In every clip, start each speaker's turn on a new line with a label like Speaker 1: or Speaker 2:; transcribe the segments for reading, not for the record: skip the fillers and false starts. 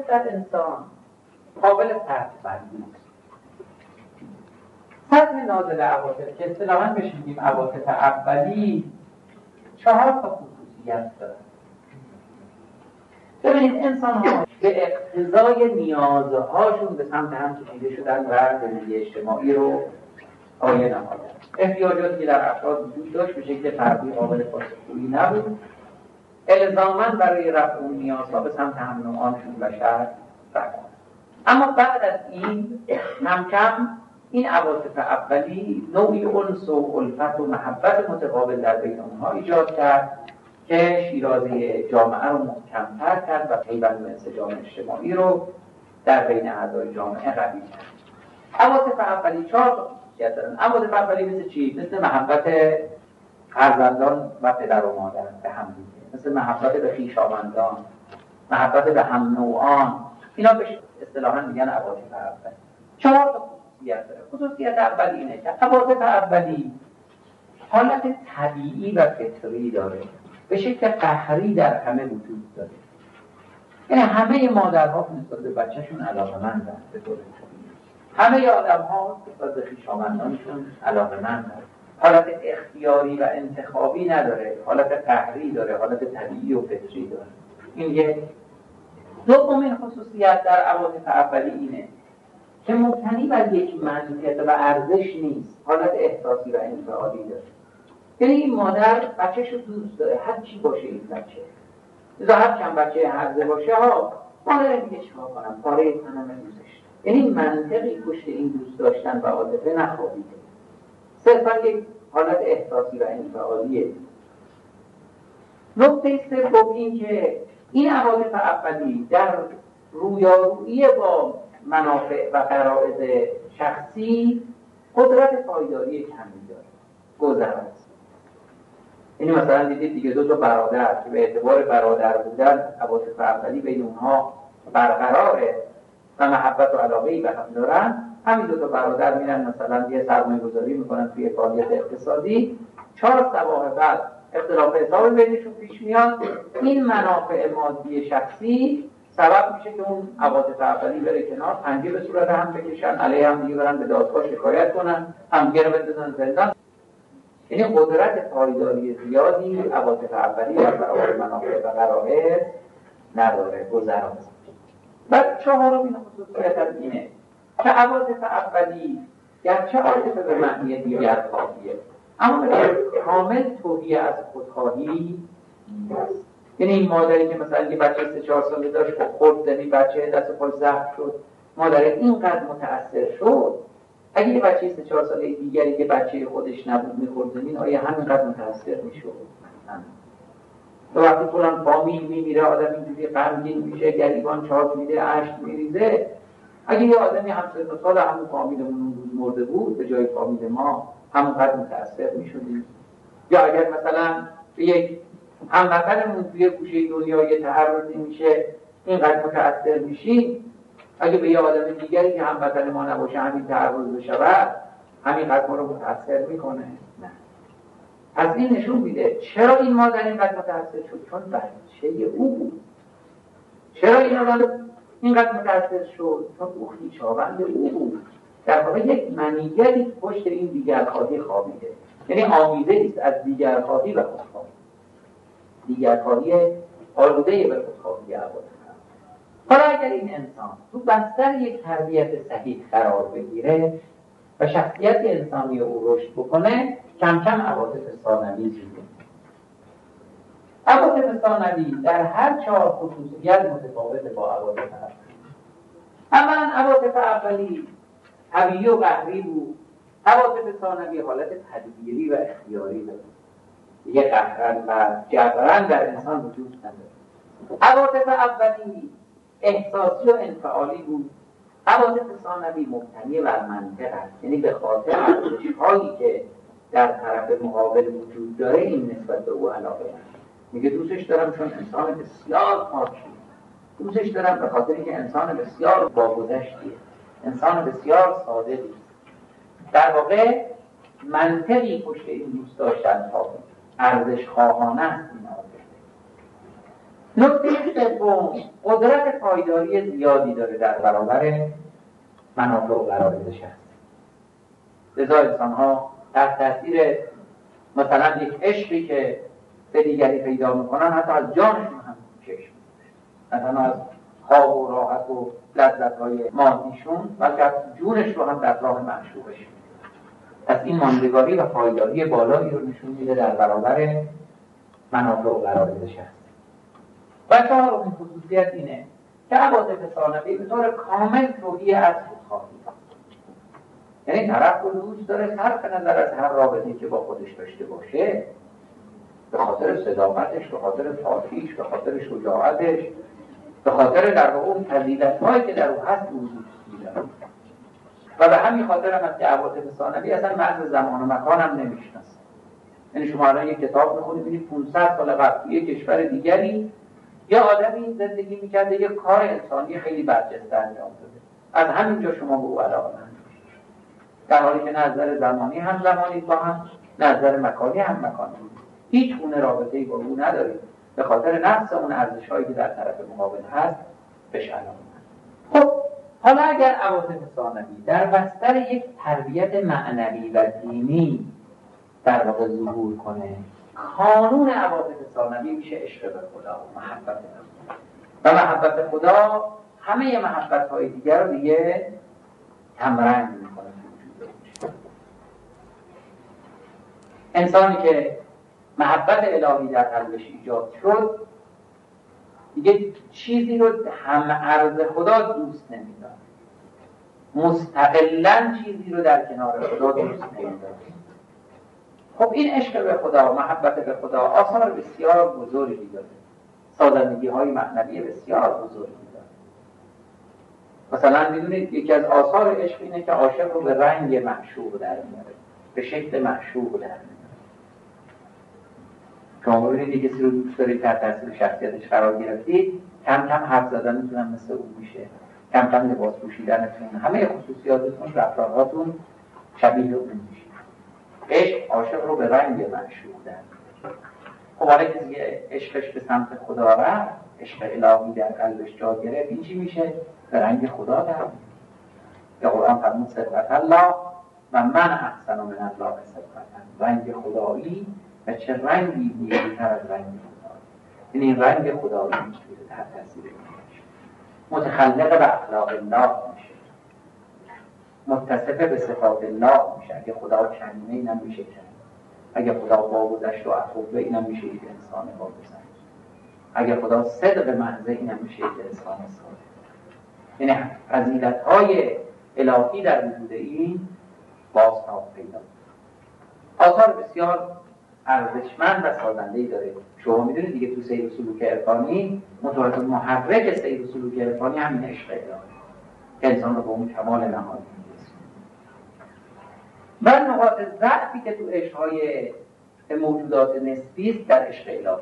Speaker 1: در انسان قابل فرق بندی است. سطح نازل عواطف که اصطلاحاً بهش میگیم عواطف اولی 4 تا خصوصیت داره. ببینید انسان ها به اقتضای نیازهاشون به سمت هم کشیده شدن و زندگی اجتماعی رو آیه نهادن. احتیاجاتی که در افراد وجود داشت به شکل فردی قابل پاسخگویی نبود، الزاماً برای رفع اون نیازها به سمت هم نوعانشون بشر رفتن. اما بعد از این کم کم این عواطف اولی نوعی انس و الفت و محبت متقابل در بین اونها ایجاد کرد که شیرازه جامعه رو محکم‌تر کرد و پیوند و انسجام اجتماعی رو در بین اعضای جامعه قوی کرد. عواطف اولی 4 تا خصوصیت دارن. عواطف اولی مثل چی؟ مثل محبت فرزندان و پدر و مادر به هم دیگه، مثل محبت به خویشاوندان، محبت به هم نوعان. اینا بهش اصطلاحاً میگن عواطف اولی. 4 تا خصوصیت داره. خصوصیت اولی اینه که عواطف اولی حالت طبیعی و فطری داره، به شکل قهری در همه وجود داره. یعنی همه مادرها نسبت به بچه‌شون علاقه‌مندن به طور طبیعی. همه آدم‌ها نسبت به خویشاوندانشون علاقه‌مندن. حالت اختیاری و انتخابی نداره، حالت قهری داره، حالت طبیعی و فطری داره. این یک. دومین خصوصیت در عواطف اولی اینه که مبتنی بر یک منطق و ارزش نیست، حالت احساسی و انفعالی داره. یعنی این مادر بچه‌ش رو دوست داره، هر چی باشه این بچه، اذا هر چند بچه هرزه باشه مادر میگه چیکار کنم، پاره تنم دوستش. یعنی منطقی پشت این دوست داشتن و عاطفه نخوابیده، صرفا یک حالت احساسی و انفعالیه. نکته سوم این که این عواطف اولی در رویارویی با منافع و غرایز شخصی قدرت پایداری کمی داره، گذر است. یعنی مثلا دیدید دیگه 2 تا برادر که به اعتبار برادر بودن عواطف اولی بین اونها برقراره و محبت و علاقه‌ای به هم دارن، همین 2 تا برادر میرن مثلا یه سرمایه‌گذاری میکنن توی فعالیت اقتصادی، 4 صباح بعد اختلاف حساب بینشون پیش میاد. این منافع مادی شخصی سبب میشه که اون عواطف اولی بره کنار، پنجه به صورت هم بکشن، علیه هم دیگه برن به دادگاه شکایت کنن، همدیگه رو بندازن زندان. یعنی قدرت پایداری زیادی عواطف اولی در برابر منافع و غرایز نداره، گذراست. بعد 4مین خصوصیت از اینه که عواطف اولی گرچه عاطفه به معنی دیگرخواهیه، اما کامل توهی از خودخواهی نیست. یعنی این مادری که مثلا یه بچه 3-4 ساله داشت خورد زمین، بچه دست پاش زخم شد، مادر اینقدر متأثر شد، اگه یه بچه 3-4 ساله دیگری که بچه خودش نبود میخورد زمین، آیا همینقدر متأثر میشد؟ تو وقتی فلان فامیل میمیره، آدم اینجوری غمگین میشه، گریبان چاک میده، اشک میریزه، اگه یه آدمی همسن و سال همون فامیلمون مرده بود به جای فامیل ما، همونقدر متأثر میشدیم. یا اگر مثلا به یک هموطنمون توی گوشه دنیا یه تحرزی میشه، اینقدر متأثر میشیم، اگه به یه آدم دیگری که هموطن ما نباشه همین تحرز بشود، همینقدر ما رو متأثر میکنه؟ نه. از این نشون میده چرا این مادر اینقدر متأثر شد، چون بچه او بود. چرا این آدم اینقدر متأثر شد، چون او خویشاوند او بود. در واقع یک منیتی پشت این دیگرخواهی خوابیده، یعنی آمیزه است از دیگرخواهی و خودخواهی، دیگرخواهی آلوده به خودخواهی عواطف. حالا اگر این انسان تو بستر یک تربیت صحیح قرار بگیره و شخصیت انسانی او رشد بکنه، کم کم عواطف ثانوی زیده. عواطف ثانوی در هر 4 خصوصیت متفاوت با عواطف اولی. اولا عواطف اولی طبیعی و قهری بود، عواطف ثانوی حالت تدبیری و اختیاری داره، یه قهرن و جبران در انسان وجود نداره. عواطف اولی احساسی و انفعالی بود، عواطف ثانوی مبتنی بر منطق است، یعنی به خاطر ارزش‌هایی که در طرف مقابل وجود داره این نسبت به او علاقه داره. میگه دوستش دارم چون انسان بسیار پاکیه، دوستش دارم به خاطر اینکه انسان بسیار باگذشتیه، انسان بسیار صادقی. در واقع منطقی پشت این دوست داشتن ارزش خواهانه است این عاطفه. نکته سوم، قدرت پایداری زیادی داره در برابر منافع و غرایز شخصی. لذا انسان‌ها در تاثیر مثلا یک عشقی که به دیگری پیدا میکنن حتی از جانشون هم چشم مثلا از خواب و راحت و لذت‌های مادیشون بلکه از جونش رو هم در راه معشوقش. پس این ماندگاری و پایداری بالایی رو نشون میده در برابر منافع و غرایز شخصی. و چهارمین خصوصیت اینه که عواطف ثانوی به طور کامل توهی از خودخواهی، یعنی طرف رو دوست داره صرف نظر از هر رابطه‌ای که با خودش داشته باشه، به خاطر صداقتش، به خاطر پاکیش، به خاطر شجاعتش، به خاطر در اون فضیلت‌هایی که در او هست وجود می‌داره. و به همین خاطر هم از که عواطف ثانوی اصلا مرز زمان و مکان هم نمی‌شناسه. یعنی شما الان یک کتاب می‌خونید ببینید 500 سال قبل توی یک کشور دیگری یا آدمی زندگی می‌کرده، یک کار انسانی خیلی برجسته انجام داده. از همینجا شما به او علاقه‌مند میشید. در حالی که نه از نظر زمانی هم زمانی با هم، نه از نظر مکانی هم مکانی. هیچ گونه رابطه‌ای با او ندارید. به خاطر نفس اون ارزش‌هایی که در طرف مقابل هست بهش علاقه‌مند. خب حالا اگر عواطف ثانوی در بستر یک تربیت معنوی و دینی در واقع ظهور کنه، قانون عواطف ثانوی میشه عشق به خدا و محبت به خدا. و محبت خدا همه محبت‌های دیگر رو دیگه کمرنگ میکنه. انسانی که محبت الهی در قلبش ایجاد شد دیگه چیزی رو هم عرض خدا دوست نمی‌داره، مستقلاً چیزی رو در کنار خدا دوست نمی‌داره. خب این عشق به خدا، محبت به خدا آثار بسیار بزرگی داره، سازندگی‌های معنوی بسیار بزرگی داره. مثلا می‌دونید یکی از آثار عشق اینه که عاشق رو به رنگ معشوق در میاره، به شکل معشوق در میاره. شما ببینید کسی رو دوست دارید، در تاثیر شخصیتش قرار گرفتید، کم کم حرف زدنتون هم مثل اون میشه، کم کم لباس پوشیدنتون، همه خصوصیاتتون، رفتارهاتون شبیه اون میشه. عشق عاشق رو به رنگ معشوق در میاره. خب حالا کسی عشقش به سمت خدا رفت، عشق الهی در قلبش جا گرفت، این چی میشه؟ به رنگ خدا در میاره. به قرآن فرمود صفت الله و من احسن من الله صفتا، رنگ خدایی و چه رنگی نیکوتر از رنگ خدایی. این رنگ خدایی میتونه تحت تاثیر میشه، متخلق به اخلاق الله میشه، متصف به صفات الله میشه. اگه خدا کریمه اینم میشه کریم، اگه خدا باگذشت و عفو اینم میشه یک انسان باگذشت، اگه خدا صدق محض اینم میشه یک انسان صادق. یعنی فضیلت‌های الهی در وجود این بازتاب پیدا. آثار بسیار ارزشمند و سازنده‌ای داره. شما میدونید دیگه تو سیر و سلوک عرفانی متوجه محرک سیر و سلوک عرفانی همین عشق الهی که انسان رو به اون کمال نهایی می‌رسونه. و نقاط ضعفی که تو عشق‌های موجودات نسبی است در عشق الهی.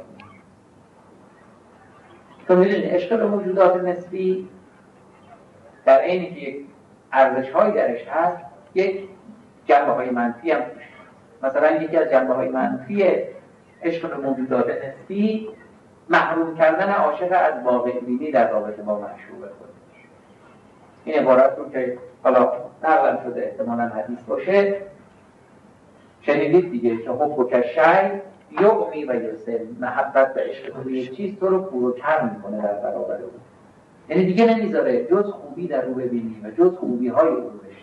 Speaker 1: تو میدونید عشق به موجودات نسبی در عینی که یک ارزش‌هایی درش هست، یک جنبه‌های منفی هم توش. مثلا یکی از جنبه‌های منفی عشق به موجودات نسبی محروم کردن عاشق از واقع بینی در رابطه با معشوق خودش. این عبارت رو که حالا نقل شده احتمالاً حدیث باشه شنیدید دیگه که حب که شی یغمی و یسل، محبت به عشق به یک چیز تو رو پروکر میکنه در برابر او. یعنی دیگه نمیذاره جز خوبی در رو ببینی و جز خوبی های او رو بشنوی.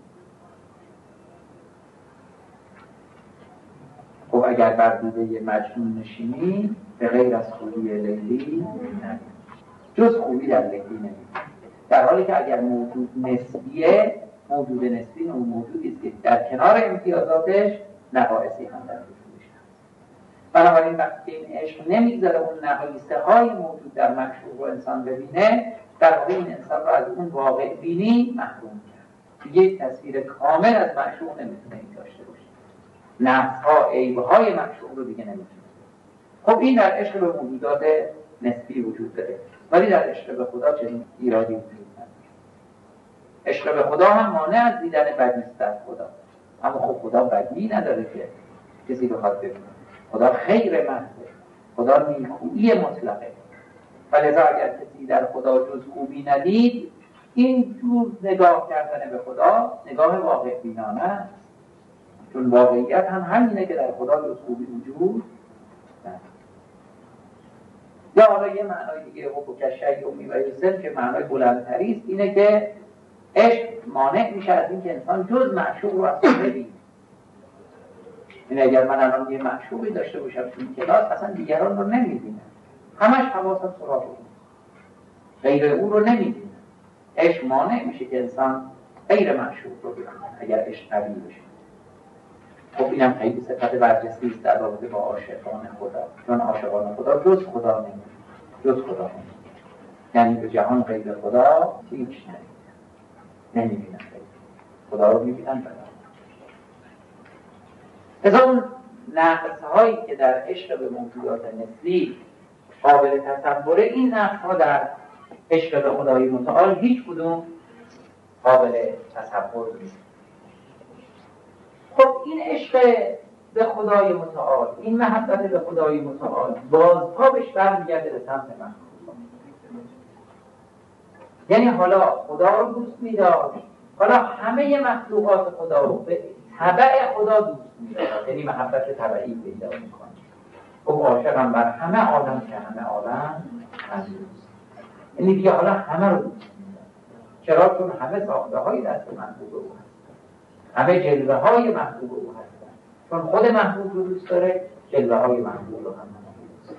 Speaker 1: خب اگر بر دیده مجنون نشینی به غیر از خوبی لیلی نبینی، جز خوبی در لیلی نبینی. در حالی که اگر موجود نسبیه، موجود نسبی اون موجودی است که در کنار امتیازاتش نقایصی هم در وجودش هست. بنابراین وقتی این عشق نمیذاره اون نقایصه های موجود در معشوق و انسان ببینه، در واقع این انسان رو از اون واقع بینی محروم کرد. یک تصویر کامل از معشوق نمیتونه این داشته باشه، نقص‌ها، عیب‌های معشوق رو دیگه نمیتونه. خب این در عشق به موجودات نسبی وجود داره، ولی در عشق به خدا چنین ایرادی وجود نداره. عشق به خدا هم مانع از دیدن بدی است در خدا، اما خب خدا بدی نداره که کسی بخواد ببینه. خدا خیر محضه، خدا نیکویی مطلقه. ولذا اگر کسی در خدا جز خوبی ندید، این جور نگاه کردن به خدا نگاه واقع بینانه است، چون واقعیت هم همینه که در خدا جز خوبی وجود ندارد. یا حالا یه معنای دیگه حب کشیء می‌بایسد که معنای بلندتری است، اینه که عشق مانع میشه از این که انسان جز معشوق رو اصلا ببینه. این اگر من الان یه معشوقی داشته باشم تو این کلاس، اصلا دیگران رو نمیبینم، همش حواسم سراغ اون، غیر اون رو نمیبینم. عشق مانع میشه که انسان غیر معشوق رو ببینه اگر عشق قوی بشه. خب اینم خیلی صفت برجسته است در رابطه با عاشقان خدا، چون عاشقان خدا جز خدا نمیبینن، جز خدا نمیبینن، یعنی به جهان غیر خدا هیچ نمیبینن، خدا رو میبینن. از اون نقص هایی که در عشق به موجودات نسبی قابل تصوره، این نقص ها در عشق به خدای متعال هیچ کدوم قابل تصور نیست. خب این عشق به خدای متعال، این محبت به خدای متعال بازتابش برمیگرده به سمت مخلوق. یعنی حالا خدا رو دوست می‌داشت، حالا همه مخلوقات خدا رو به تبع خدا دوست می‌داشت، یعنی محبت طبعی پیدا می‌کنه. خب عاشقم بر همه عالم که همه عالم دوست، یعنی دیگه حالا همه رو دوست می‌داشت. چرا؟ چون همه ساخته‌های دست محبوب او هست، همه جلوه‌های محبوب او هستن، چون خود محبوب رو دوست داره، جلوه‌های محبوب رو هم دوست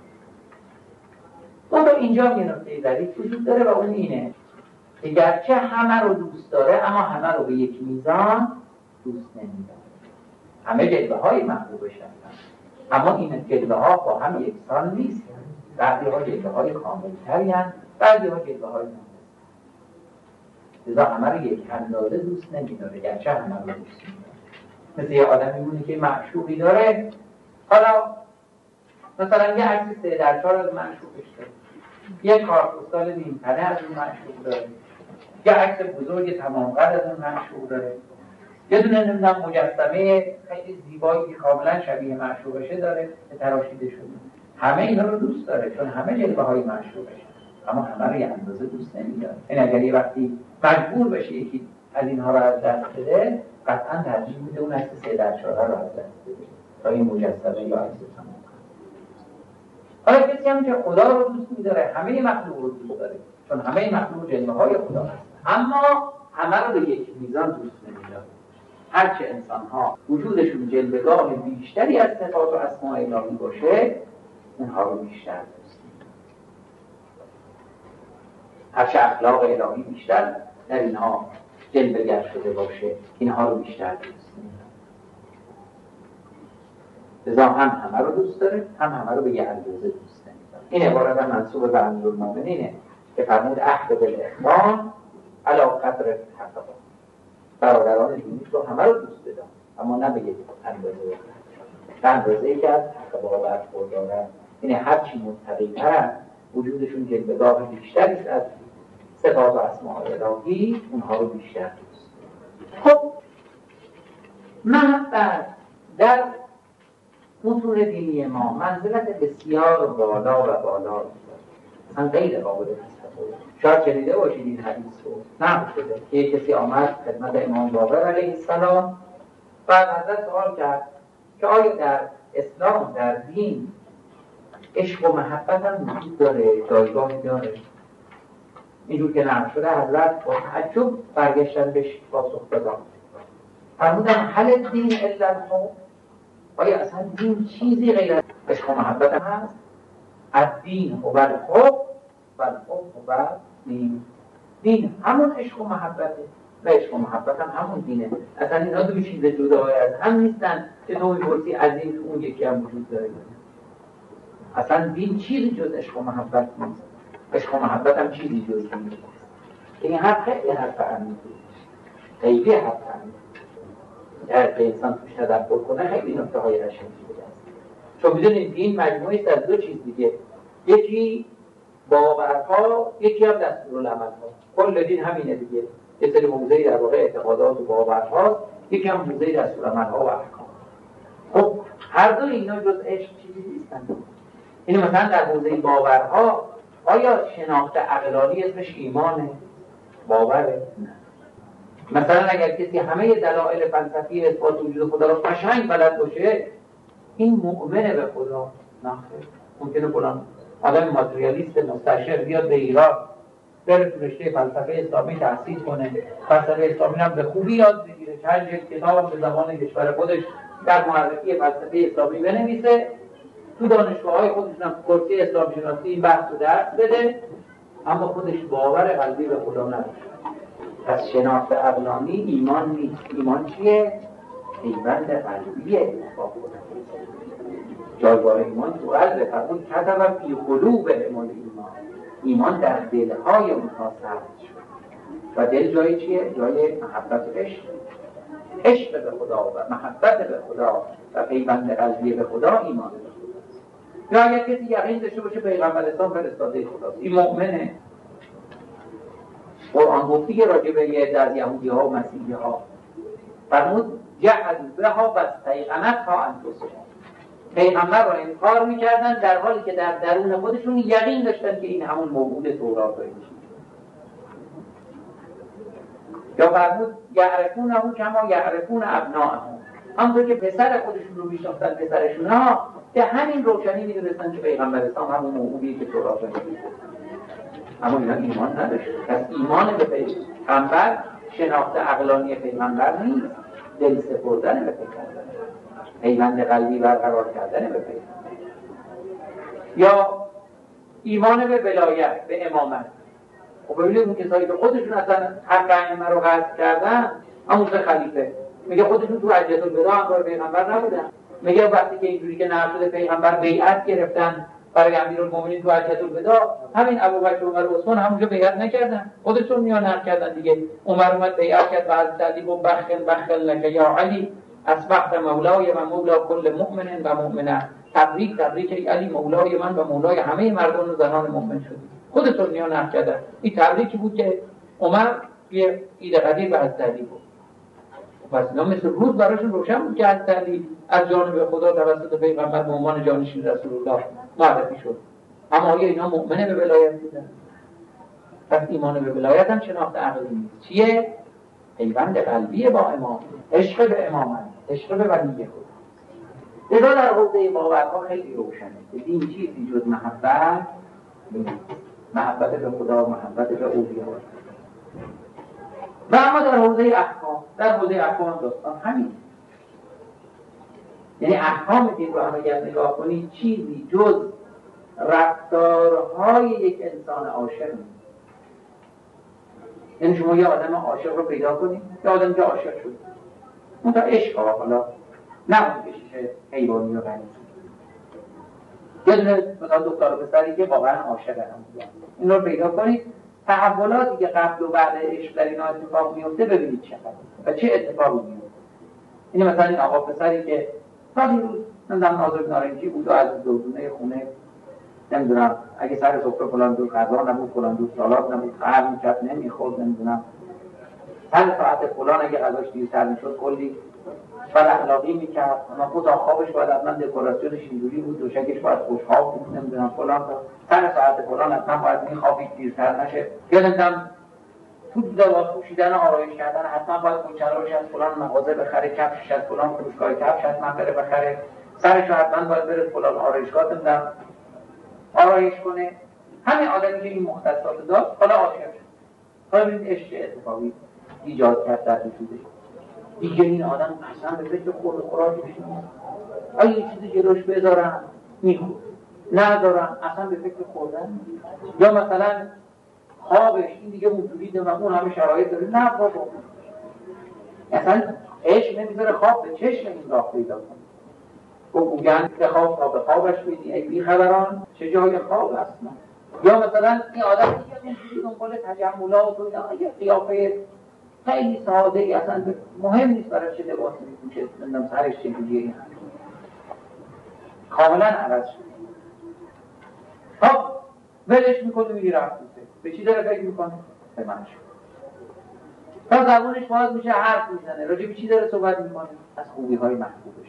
Speaker 1: داره. اما اینجا یه نکته ظریف وجود داره و اون اینه که گرچه همه رو دوست داره، اما همه رو به یک میزان دوست نمی‌داره. همه جلوه‌های محبوبش هستن، اما این جلوه‌ها با هم یکسان نیستن. بعضی‌ها جلوه‌های کامل‌تری هستند، بعضی‌ها جلوه‌های ناقص. لذا همه رو یک اندازه دوست نمی‌داره، گرچه همه رو دوست می‌داره. مثل یه آدمی می‌مونه که معشوقی داره، حالا مثلا یه عکس 3x4 از معشوقش داره، یه کارت‌پستال نیم‌تنه از اون معشوق داره، یه عکس بزرگ تمام قد از اون معشوق داره، یه دونه نمیدونم مجسمه خیلی زیبایی که کاملا شبیه معشوقشه داره که تراشیده شده. همه اینا رو دوست داره چون همه جلوه‌های معشوقشه، اما همه رو یه اندازه دوست نمی‌داره. این اگر یه وقتی مجبور بشه یکی از اینها رو از دست بده، قطعاً ترجیح میده اون عکس 3x4 رو از دست بده تا این مجسمه یا عکس تمام. حالا کسی هم که خدا رو دوست می‌داره، همه مخلوق رو دوست داره، چون همه مخلوق جلوه‌های خدا هستن، اما همه رو به یک میزان دوست نمی‌داره. هرچه انسان‌ها وجودشون جلوه‌گاه بیشتری از صفات و اسماء الهی باشه، اونها رو بیشتر دوست می‌داره. هرچه اخلاق الهی بیشتر در اینها جلوه‌گر شده باشه، اینها رو بیشتر دوست می‌داره. لذا هم همه رو دوست داره، هم همه رو به یه اندازه دوست نمی‌داره. این عبارت هم منسوب به امیرالمومنینه که فرمود عهد بالاخوان علی قدر الحق. برادران دینی رو همه رو دوست بدم، اما نه به یک اندازه، به اندازه‌ای که از حق باور خوردارن. یعنی هرچی متقی‌ترن، وجودشون جلوه‌گاه بیشتری است از صفات و اسماء الهی، اونها رو بیشتر دوست. خب محبت در متون دینی ما منزلت بسیار بالا و بالا اصلا غیر قابل تصور. شاید شنیده باشید این حدیث رو، نقل شده که کسی آمد خدمت امام باقر علیه السلام و از حضرت سوال کرد که آیا در اسلام، در دین، عشق و محبت هم وجود داره، جایگاهی داره؟ اینجور که نقل شده حضرت با تعجب برگشتن بهش پاسخ دادن، فرمودن هل دین الا الحب؟ آیا اصلا دین چیزی غیر از عشق و محبت هم هست؟ الدین هو الحب و الحب هو دین. دین همون عشق و محبته و عشق و محبت هم همون دینه. اصلا اینا دو چیز جدای از هم نیستن که تو می‌پرسی از این تو اون یکی هم وجود داره. اصلا دین چیزی جز عشق و محبت نیست، عشق و محبت هم چیزی جز دین نیست. این حرف خیلی حرف عمیقه، خیلی حرف عمیقه. اگر انسان توش تدبر کنه خیلی نکته های قشنگی بوده است. چون می‌دونید دین مجموعه است از دو چیز دیگه، یکی باورها، یکی هم دستورالعمل‌ها. کل دین همینه دیگه، یه سری موضوعی در واقع اعتقادات و باورها، یکی هم موضوع دستورالعمل‌ها و احکام. خب هر دو اینا جز عشق چیزی نیستن. اینو مثلا در موضوع باورها آیا شناخت عقلانی اسمش ایمانه؟ باوره؟ نه. مثلا اگر کسی همه دلایل فلسفی اثبات وجود خدا رو قشنگ بلد باشه، این مؤمنه به خدا؟ نه. ممکنه فلان آدم ماتریالیست مستشرق بیاد به ایران، بره تو رشته فلسفه اسلامی تحصیل کنه، فلسفه اسلامی هم به خوبی یاد بگیره، چند جلد کتاب به زبان کشور خودش در معرفی فلسفه اسلامی بنویسه، تو دانشگاه‌های خودش هم کرسی اسلام شناسی این بحث رو درس بده، اما خودش باور قلبی به خدا نداره. پس شناخت عقلانی ایمان نیست. ایمان چیه؟ پیوند قلبیه با خدا. جایگاه ایمان تو قلبه. فرمود کتب فی قلوب ایمان. ایمان در دلهای اونها ثبت شد. و دل جای چیه؟ جای محبت و عشق. عشق به خدا و محبت به خدا و پیوند قلبی به خدا ایمان به خداست. یا اگر کسی یقین داشته باشه پیغمبر اسلام فرستاده خداست، این مؤمنه. قرآن گفتی که راجع به یه از یهودی ها و مسیحی ها فرمود جحدوا بها واستیقنتها انفسهم. پیغمبر را انکار میکردن در حالی که در درون خودشون یقین داشتن که این همون موعود تورات میشه. یا فرمود یعرفونه کما یعرفون ابناءهم. همونطور که پسر خودشون رو میشناختن پسرشون ها، به همین روشنی میدونستن که پیغمبر اسلام همون موعودیه که تورات میشه. اما اینا ایمان نداشت. پس ایمان به پیغمبر شناخت عقلانی پیغمبر نیست، دل سپردن به پیغمبر، پیوند قلبی برقرار کردن به پیغمبر. یا ایمان به ولایت، به امامت. خب ببینید اون کسایی که خودشون اصلا حق ائمه رو غصب کردن، همون خلیفه میگه خودشون تو حجة الوداع همراه پیغمبر نبودن. میگه وقتی که اینجوری که نقل شده پیغمبر بیعت گرفتن برای امیرالمومنین تو حجة الوداع، همین ابوبکر و عمر و عثمان همونجا بیعت نکردن، خودشون میان نقل کردن دیگه. عمر اومد بیعت کرد و حضرت علی گفت بخل لک یا علی اصبحت مولای و مولا کل مؤمن و مؤمنه. تبریک ای علی، مولای من و مولای همه مردان و زنان مؤمن شدی. خودتون میان نقل کردن. این تبریکی بود که عمر یه ایده قدیر به حضرت علی بود. پس اینا مثل روز براشون روشن بود که حضرت علی از جانب خدا توسط پیغمبر به عنوان جانشین رسول الله معرفی شد. اما آیا اینا مؤمنه به ولایت بودن؟ پس ایمان به ولایت هم شناخت عقلی نیست. چیه؟ پیوند قلبی با امام، عشق به امامت، عشق به ولی خدا. لذا در حوزه باورها خیلی روشنه که دین چیزی جز محبت نیست. محبت به خدا، محبت به اولیاء. و اما در حوزه احکام، در حوزه احکام داستان همین. یعنی احکام دین رو هم اگر نگاه کنید چیزی جز رفتارهای یک انسان عاشق نیست. یعنی شما یه آدم عاشق رو پیدا کنید، یه آدم که عاشق شد، اون تا عشق ها حالا نمون کشیشه حیوانی و غنی. یه دونه مثلا دختر و پسری که واقعا عاشق هم بودن، این رو پیدا کنید. تحولاتی که قبل و بعد عشق در اینا اتفاق میفته ببینید چقدر و چه اتفاقی میفته. این مثلا این آقا پسری که تا دیروز نمیدونم نازک نارنجی بود و از دورونه خونه نمیدونم اگه سر سفره فلان دور غذا نبود، فلان دور سالاد نبود، خرم میکرد نمیخورد، نمیدونم هر ساعت فلان اگه غذاش دیرتر میشد کلی بد اخلاقی میکرد، اما خود خوابش باید حتما دکوراسیونش اینجوری بود، دوشکش باید خوشخواب بود، نمیدونم فلان سر ساعت فلان حتما باید میخوابید دیرتر نشه، یا نمیدونم تو لباس پوشیدن و آرایش کردن حتما باید کنچراش از فلان مغازه بخره، کفشش از فلان فروشگاه کفش حتما بره بخره، سرش حتما باید بره فلان آرایشگاه نمیدونم آرایش کنه. همین آدمی که این مختصات داشت حالا عاشق شد. حالا ببینید عشق اتفاقی ایجاد کرد در وجودش. دیگه این آدم اصلا به فکر خورد و خوراکش نیست. اگه یه چیزی جلوش بذارم میخورد، ندارم اصلا به فکر خوردن. یا مثلا خوابش این دیگه موجودی و اون همه شرایط داره، نه بابا اصلا عشق نمیذاره خواب به چشم این راه پیدا کنه. گوگن که خواب تا به خوابش میدی ای بی خبران چه جای خواب اصلا. یا مثلا این آدم دیگه اینجوری دنبال تجملات و یه قیافه خیلی ساده ای اصلا مهم نیست برای چه لباسی میپوشه، نمیدونم سرش چجوریه، کاملا عوض شده. خب ولش میکنه میگه رفته. به چی داره فکر میکنه؟ به منش. تا زبونش باز میشه حرف میزنه، راجع به چی داره صحبت میکنه؟ از خوبی های محبوبش.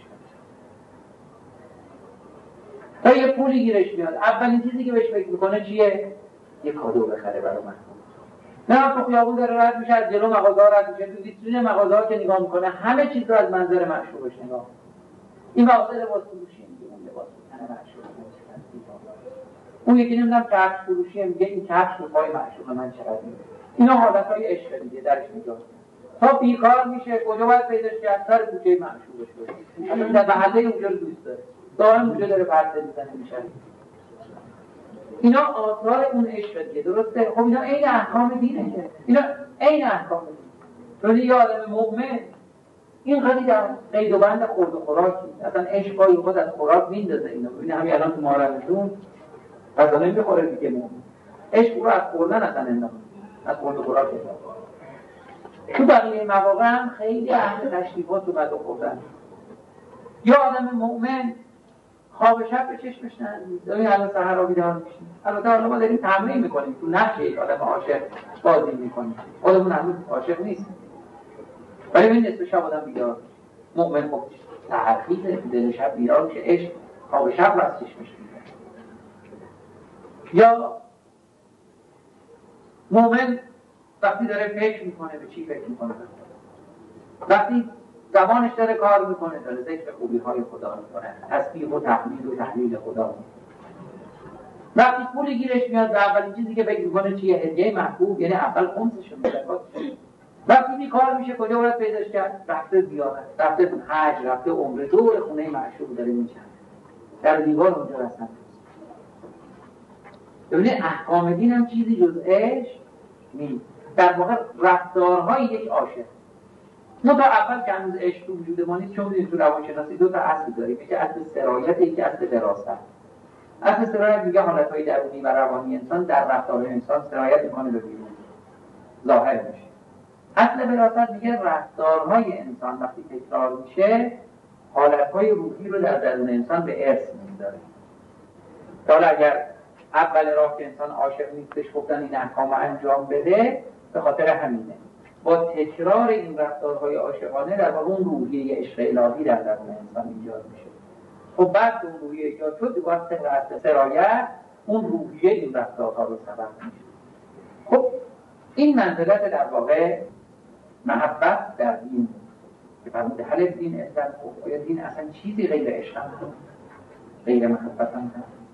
Speaker 1: تا یه پولی گیرش میاد، اولین چیزی که بهش فکر میکنه چیه؟ یه کادو بخره برای محبوب. نه تو خیابون داره رد میشه، از جلو مغازه‌ها رد میشه، تو ویترین مغازه‌ها که نگاه میکنه همه چیز رو از منظر معشوقش نگاه. این مغازه لباس فروشی میگه اون لباس تن معشوق اون یکی نمیدونم کفش فروشی میگه این کفش رو پای معشوق من چقدر میده. اینا حالتهای عشق دیگه درش نگاه. تا بیکار میشه کجا باید پیداش کرد؟ سر کوچه معشوقش باشه. اصلا در محله اونجا رو دوست داره. دائم اونجا داره پرسه میزنه میشه. اینا آثار اون عشق دیگه، درسته؟ خب اینا عین احکام دینه که. اینا عین احکام دینه. یه آدم مؤمن این خیلی در قید و بند خورد و خوراکی. اصلا عشقای خود از خوراک میندازه اینا. ببین همین الان تو محرمتون غذا نمیخوره دیگه مؤمن. عشق رو از خوردن اصلا انداخت. از خورد و خوراک انداخت. تو بقیه مواقع هم خیلی اهل تشریفات اومد و خوردن. یا آدم مؤمن خواب شب به چشمش نرسید. ببین الان سحر را بیدار میشیم. البته حالا ما داریم تمرین میکنیم تو نقش یک آدم عاشق بازی میکنیم. خودمون هنوز عاشق نیست. ولی ببین نصف شب آدم بیدار میشه. مؤمن خب سحرخیزه دل شب بیدار میشه، عشق خواب شب از چشمش میاد. یا مؤمن وقتی داره فکر میکنه به چی فکر میکنه؟ وقتی زبانش داره کار میکنه داره ذکر خوبی‌های خدا میکنه، تسبیح و تحمید و تحلیل خدا میکنه. وقتی پولی گیرش میاد و اولین چیزی که فکر میکنه چیه؟ هدیه محبوب، یعنی اول خمسش رو میده. وقتی بیکار میشه کجا باید پیداش کرد؟ رفته زیارت، رفته حج، رفته عمره، دور خونه معشوق داره میچنه، در دیوار اونجا رسن. ببینید احکام دین هم چیزی جز عشق نیست. در واقع رفتارهای یک عاشق. ما تا اول که هنوز عشق تو وجود ما نیست، چون تو روانشناسی دو تا اصل داریم، یکی اصل سرایت، یکی اصل وراثت. اصل سرایت میگه حالتهای درونی و روانی انسان در رفتار انسان سرایت میکنه به بیرون، ظاهر میشه. اصل وراثت میگه رفتارهای انسان وقتی تکرار میشه حالتهای روحی رو در درون انسان به ارث میذاره. حالا اگر اول راه که انسان عاشق نیستش گفتن این احکام انجام بده، به خاطر همینه. با تکرار این رفتارهای عاشقانه در واقع اون روحیه عشق الهی در درون انسان ایجاد میشه. خب بعد اون روحیه ایجاد شد دیگه از سرایت اون روحیه این رفتارها رو سبب میشه. خب این منزلت در واقع محبت در دین که فرموده حل دین اصلا خب آیا دین اصلا چیزی غیر عشق هم غیر محبت هم هست؟